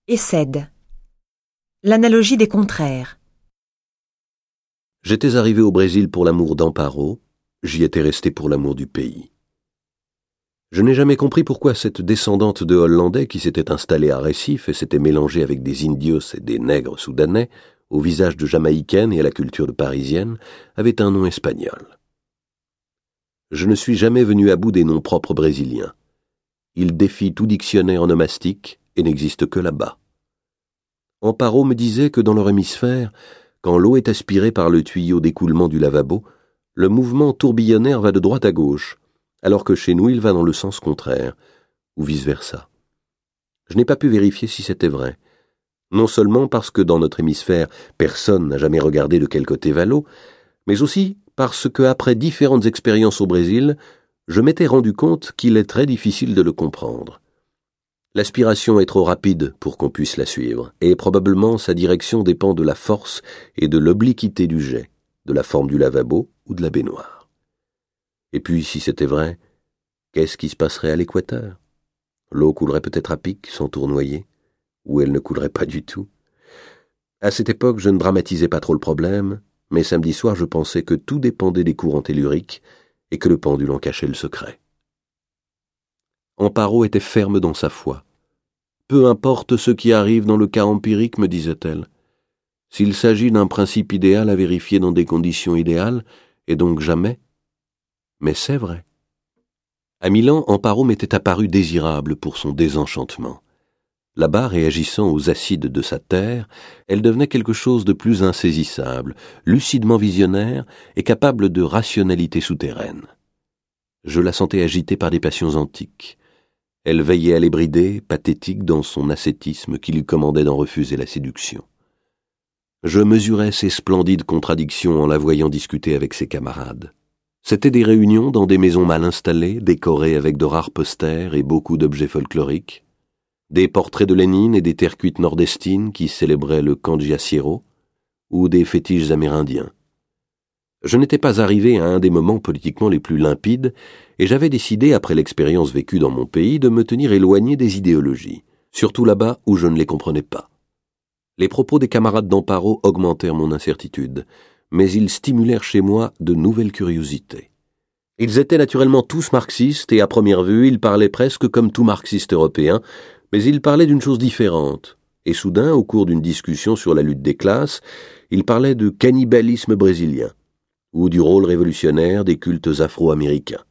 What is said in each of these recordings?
Excède. L'analogie des contraires. J'étais arrivé au Brésil pour l'amour d'Amparo, j'y étais resté pour l'amour du pays. Je n'ai jamais compris pourquoi cette descendante de Hollandais qui s'était installée à Recife et s'était mélangée avec des indios et des nègres soudanais, au visage de jamaïcaine et à la culture de parisienne, avait un nom espagnol. Je ne suis jamais venu à bout des noms propres brésiliens. Ils défient tout dictionnaire onomastique et n'existent que là-bas. Amparo me disait que dans leur hémisphère, quand l'eau est aspirée par le tuyau d'écoulement du lavabo, le mouvement tourbillonnaire va de droite à gauche, alors que chez nous il va dans le sens contraire, ou vice-versa. Je n'ai pas pu vérifier si c'était vrai, non seulement parce que dans notre hémisphère personne n'a jamais regardé de quel côté va l'eau, mais aussi parce que après différentes expériences au Brésil, je m'étais rendu compte qu'il est très difficile de le comprendre. L'aspiration est trop rapide pour qu'on puisse la suivre, et probablement sa direction dépend de la force et de l'obliquité du jet, de la forme du lavabo ou de la baignoire. Et puis, si c'était vrai, qu'est-ce qui se passerait à l'équateur? L'eau coulerait peut-être à pic, sans tournoyer, ou elle ne coulerait pas du tout. À cette époque, je ne dramatisais pas trop le problème, mais samedi soir, je pensais que tout dépendait des courants telluriques et que le pendule en cachait le secret. Amparo était ferme dans sa foi. Peu importe ce qui arrive dans le cas empirique, me disait-elle. S'il s'agit d'un principe idéal à vérifier dans des conditions idéales, et donc jamais. Mais c'est vrai. À Milan, Amparo m'était apparu désirable pour son désenchantement. Là-bas, réagissant aux acides de sa terre, elle devenait quelque chose de plus insaisissable, lucidement visionnaire et capable de rationalité souterraine. Je la sentais agitée par des passions antiques. Elle veillait à les brider, pathétique dans son ascétisme qui lui commandait d'en refuser la séduction. Je mesurais ses splendides contradictions en la voyant discuter avec ses camarades. C'étaient des réunions dans des maisons mal installées, décorées avec de rares posters et beaucoup d'objets folkloriques, des portraits de Lénine et des terres cuites nordestines qui célébraient le cangiaciero, ou des fétiches amérindiens. Je n'étais pas arrivé à un des moments politiquement les plus limpides, et j'avais décidé, après l'expérience vécue dans mon pays, de me tenir éloigné des idéologies, surtout là-bas où je ne les comprenais pas. Les propos des camarades d'Amparo augmentèrent mon incertitude, mais ils stimulèrent chez moi de nouvelles curiosités. Ils étaient naturellement tous marxistes, et à première vue, ils parlaient presque comme tout marxiste européen, mais ils parlaient d'une chose différente. Et soudain, au cours d'une discussion sur la lutte des classes, ils parlaient de cannibalisme brésilien, ou du rôle révolutionnaire des cultes afro-américains.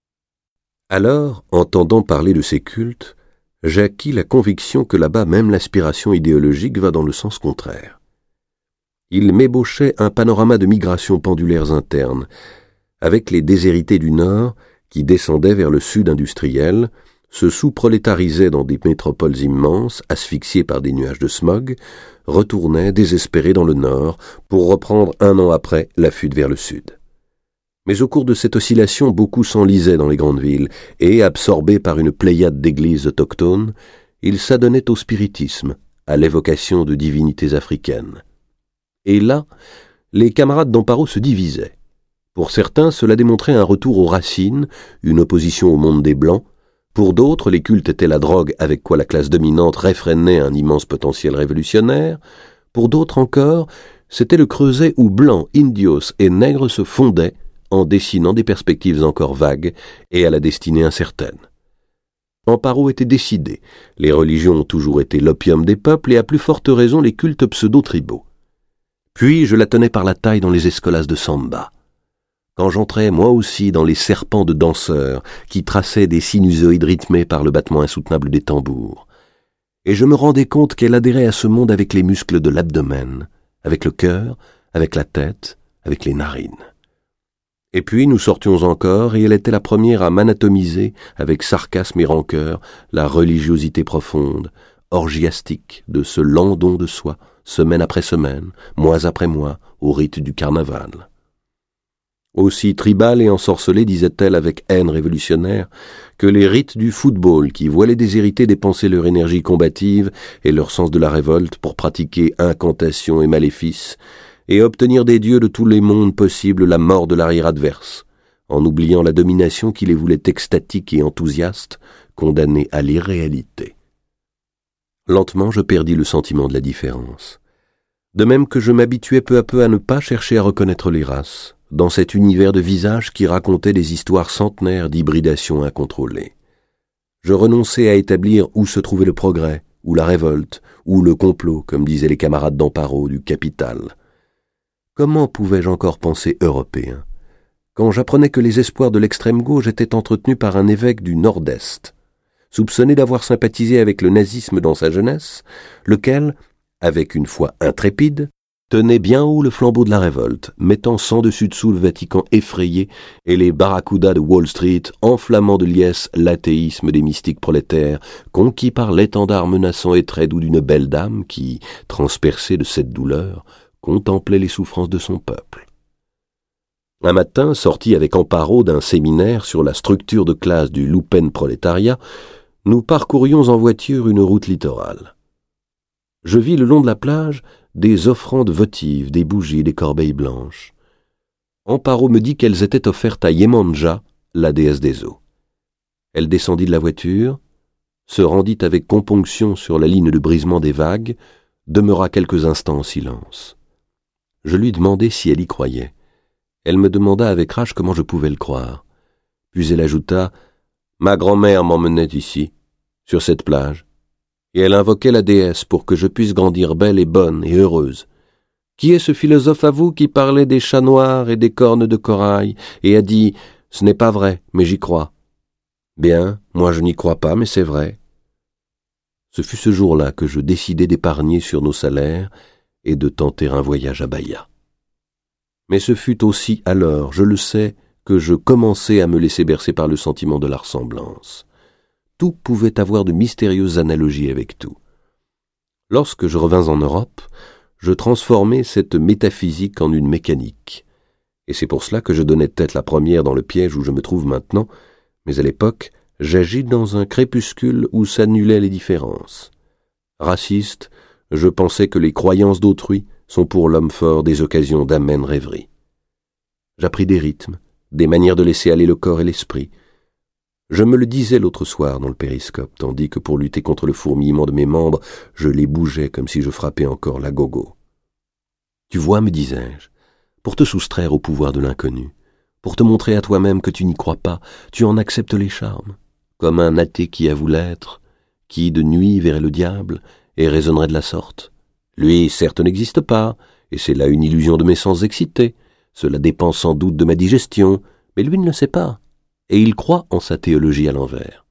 Alors, entendant parler de ces cultes, j'acquis la conviction que là-bas même l'aspiration idéologique va dans le sens contraire. Il m'ébauchait un panorama de migrations pendulaires internes, avec les déshérités du Nord qui descendaient vers le Sud industriel, se sous-prolétarisaient dans des métropoles immenses, asphyxiées par des nuages de smog, retournaient désespérés dans le Nord pour reprendre un an après la fuite vers le Sud. Mais au cours de cette oscillation, beaucoup s'enlisaient dans les grandes villes et, absorbés par une pléiade d'églises autochtones, ils s'adonnaient au spiritisme, à l'évocation de divinités africaines. Et là, les camarades d'Amparo se divisaient. Pour certains, cela démontrait un retour aux racines, une opposition au monde des Blancs. Pour d'autres, les cultes étaient la drogue avec quoi la classe dominante réfrénait un immense potentiel révolutionnaire. Pour d'autres encore, c'était le creuset où blancs, indios et nègres se fondaient en dessinant des perspectives encore vagues et à la destinée incertaine. Amparo était décidé. Les religions ont toujours été l'opium des peuples et à plus forte raison les cultes pseudo-tribaux. Puis je la tenais par la taille dans les escolas de samba. Quand j'entrais moi aussi dans les serpents de danseurs qui traçaient des sinusoïdes rythmés par le battement insoutenable des tambours. Et je me rendais compte qu'elle adhérait à ce monde avec les muscles de l'abdomen, avec le cœur, avec la tête, avec les narines. Et puis nous sortions encore et elle était la première à m'anatomiser avec sarcasme et rancœur la religiosité profonde, orgiastique de ce lent don de soi, semaine après semaine, mois après mois, au rite du carnaval. Aussi tribale et ensorcelée, disait-elle avec haine révolutionnaire, que les rites du football qui voient les déshérités dépenser leur énergie combative et leur sens de la révolte pour pratiquer incantations et maléfices, et obtenir des dieux de tous les mondes possibles la mort de l'arrière adverse, en oubliant la domination qui les voulait extatiques et enthousiastes, condamnés à l'irréalité. Lentement, je perdis le sentiment de la différence. De même que je m'habituais peu à peu à ne pas chercher à reconnaître les races, dans cet univers de visages qui racontait des histoires centenaires d'hybridation incontrôlée. Je renonçais à établir où se trouvait le progrès, ou la révolte, ou le complot, comme disaient les camarades d'Amparo du Capital. Comment pouvais-je encore penser européen, quand j'apprenais que les espoirs de l'extrême gauche étaient entretenus par un évêque du Nord-Est, soupçonné d'avoir sympathisé avec le nazisme dans sa jeunesse, lequel, avec une foi intrépide, tenait bien haut le flambeau de la révolte, mettant sans dessus dessous le Vatican effrayé et les barracudas de Wall Street enflammant de liesse l'athéisme des mystiques prolétaires, conquis par l'étendard menaçant et très doux d'une belle dame qui, transpercée de cette douleur, contemplait les souffrances de son peuple. Un matin, sorti avec Amparo d'un séminaire sur la structure de classe du lumpenprolétariat, nous parcourions en voiture une route littorale. Je vis le long de la plage des offrandes votives, des bougies, des corbeilles blanches. Amparo me dit qu'elles étaient offertes à Yemanja, la déesse des eaux. Elle descendit de la voiture, se rendit avec componction sur la ligne de brisement des vagues, demeura quelques instants en silence. Je lui demandai si elle y croyait. Elle me demanda avec rage comment je pouvais le croire. Puis elle ajouta « Ma grand-mère m'emmenait ici, sur cette plage. Et elle invoquait la déesse pour que je puisse grandir belle et bonne et heureuse. Qui est ce philosophe à vous qui parlait des chats noirs et des cornes de corail et a dit « Ce n'est pas vrai, mais j'y crois ». Bien, moi je n'y crois pas, mais c'est vrai. Ce fut ce jour-là que je décidai d'épargner sur nos salaires et de tenter un voyage à Bahia. Mais ce fut aussi alors, je le sais, que je commençai à me laisser bercer par le sentiment de la ressemblance. Tout pouvait avoir de mystérieuses analogies avec tout. Lorsque je revins en Europe, je transformai cette métaphysique en une mécanique. Et c'est pour cela que je donnais tête la première dans le piège où je me trouve maintenant, mais à l'époque, j'agis dans un crépuscule où s'annulaient les différences. Raciste, je pensais que les croyances d'autrui sont pour l'homme fort des occasions d'amènes rêveries. J'appris des rythmes, des manières de laisser aller le corps et l'esprit. Je me le disais l'autre soir dans le périscope, tandis que pour lutter contre le fourmillement de mes membres, je les bougeais comme si je frappais encore la gogo. Tu vois, me disais-je, pour te soustraire au pouvoir de l'inconnu, pour te montrer à toi-même que tu n'y crois pas, tu en acceptes les charmes, comme un athée qui avoue l'être, qui de nuit verrait le diable et raisonnerait de la sorte. Lui, certes, n'existe pas, et c'est là une illusion de mes sens excités. Cela dépend sans doute de ma digestion, mais lui ne le sait pas, et il croit en sa théologie à l'envers.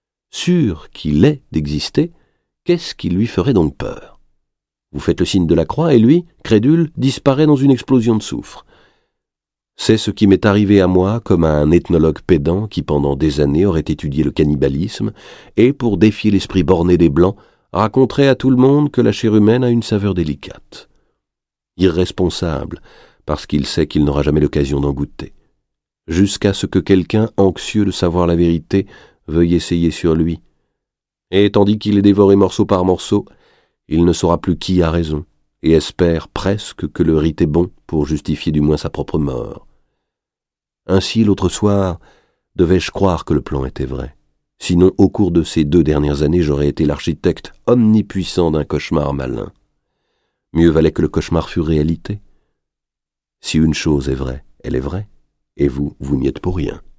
Sûr qu'il est d'exister, qu'est-ce qui lui ferait donc peur? Vous faites le signe de la croix, et lui, crédule, disparaît dans une explosion de soufre. C'est ce qui m'est arrivé à moi comme à un ethnologue pédant qui pendant des années aurait étudié le cannibalisme, et pour défier l'esprit borné des Blancs, raconterait à tout le monde que la chair humaine a une saveur délicate. Irresponsable, parce qu'il sait qu'il n'aura jamais l'occasion d'en goûter. Jusqu'à ce que quelqu'un, anxieux de savoir la vérité, veuille essayer sur lui. Et tandis qu'il est dévoré morceau par morceau, il ne saura plus qui a raison, et espère presque que le rite est bon pour justifier du moins sa propre mort. Ainsi, l'autre soir, devais-je croire que le plan était vrai. Sinon, au cours de ces 2 dernières années, j'aurais été l'architecte omnipuissant d'un cauchemar malin. Mieux valait que le cauchemar fût réalité. Si une chose est vraie, elle est vraie, et vous n'y êtes pour rien.